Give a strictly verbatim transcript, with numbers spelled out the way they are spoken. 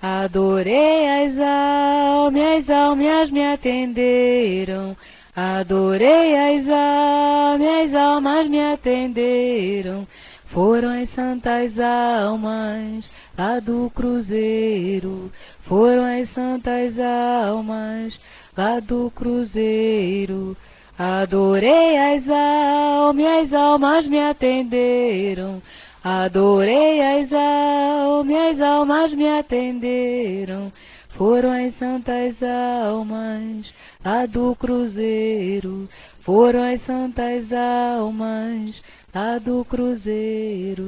Adorei as almas, as almas me atenderam. Adorei as almas, as almas me atenderam. Foram as santas almas lá do cruzeiro. Foram as santas almas lá do cruzeiro. Adorei as almas, as almas me atenderam. Adorei as almas, as almas me atenderam. Foram as santas almas lá do cruzeiro. Foram as santas almas lá do cruzeiro.